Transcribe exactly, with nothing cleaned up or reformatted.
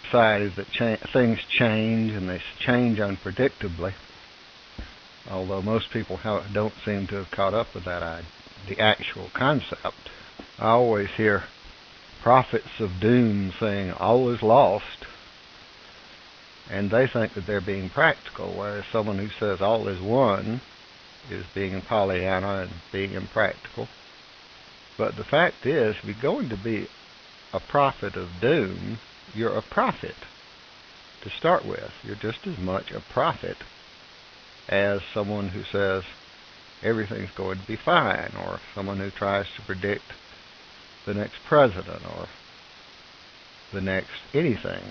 society that cha- things change and they change unpredictably. Although most people ha- don't seem to have caught up with that, I- the actual concept. I always hear prophets of doom saying all is lost, and they think that they're being practical, whereas someone who says all is won is being Pollyanna and being impractical. But the fact is, if you're going to be a prophet of doom, you're a prophet to start with. You're just as much a prophet as someone who says everything's going to be fine, or someone who tries to predict the next president or the next anything.